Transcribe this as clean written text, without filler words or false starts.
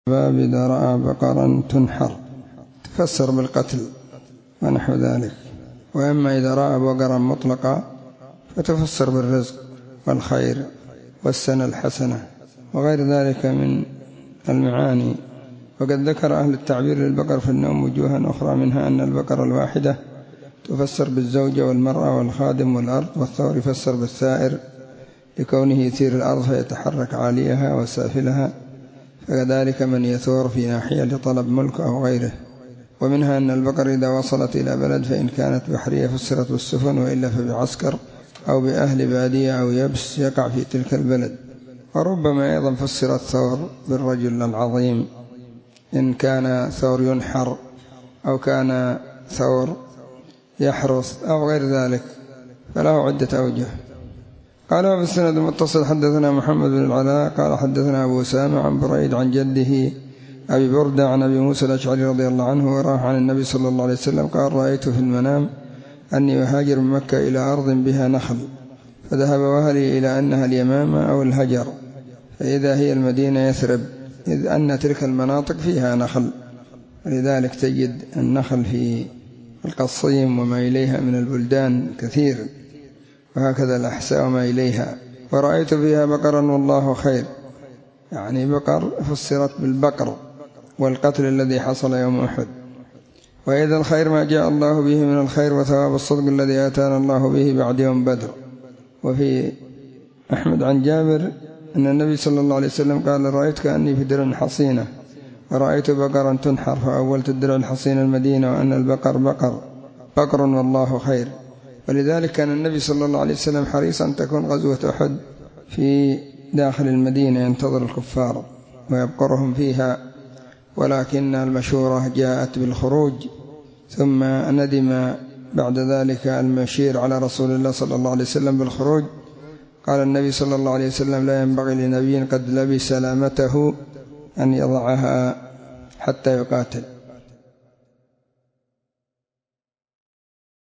باب إذا رأى بقرا تنحر تفسر بالقتل ونحو ذلك. وأما إذا رأى بقرا مطلقا فتفسر بالرزق والخير والسنة الحسنة وغير ذلك من المعاني. وقد ذكر أهل التعبير للبقر في النوم وجوها أخرى، منها أن البقرة الواحدة تفسر بالزوجة والمرأة والخادم والأرض، والثور يفسر بالثائر لكونه يثير الأرض فيتحرك عاليها وسافلها، فكذلك من يثور في ناحية لطلب ملك أو غيره. ومنها أن البقر إذا وصلت إلى بلد فإن كانت بحرية فسرت بالسفن، وإلا فبعسكر أو بأهل بادية أو يبس يقع في تلك البلد. وربما أيضا فسر الثور بالرجل العظيم إن كان ثور ينحر أو كان ثور يحرث أو غير ذلك، فله عدة أوجه. قال وفي السند المتصل حدثنا محمد بن العلاء قال حدثنا أبو أسامة عن بريد عن جده أبي بردة عن أبي موسى الأشعري رضي الله عنه وراه عن النبي صلى الله عليه وسلم قال رأيت في المنام أني أهاجر من مكة إلى أرض بها نخل، فذهب وهلي إلى أنها اليمامة أو الهجر، فإذا هي المدينة يثرب، إذ أن تلك المناطق فيها نخل، ولذلك تجد النخل في القصيم وما إليها من البلدان كثير، وهكذا الأحساء وما إليها. ورأيت فيها بقرا والله خير، يعني بقر فسرت بالبقر والقتل الذي حصل يوم أحد. وإذا الخير ما جاء الله به من الخير وثواب الصدق الذي آتانا الله به بعد يوم بدر. وفي أحمد عن جابر أن النبي صلى الله عليه وسلم قال رأيت كأني في درع حصينة ورأيت بقرا تنحر، فأولت الدرع الحصينة المدينة، وأن البقر بقر والله خير. ولذلك كان النبي صلى الله عليه وسلم حريصا أن تكون غزوة أحد في داخل المدينة ينتظر الكفار ويبقرهم فيها، ولكن المشورة جاءت بالخروج، ثم ندم بعد ذلك المشير على رسول الله صلى الله عليه وسلم بالخروج. قال النبي صلى الله عليه وسلم لا ينبغي لنبي قد لبس سلامته أن يضعها حتى يقاتل.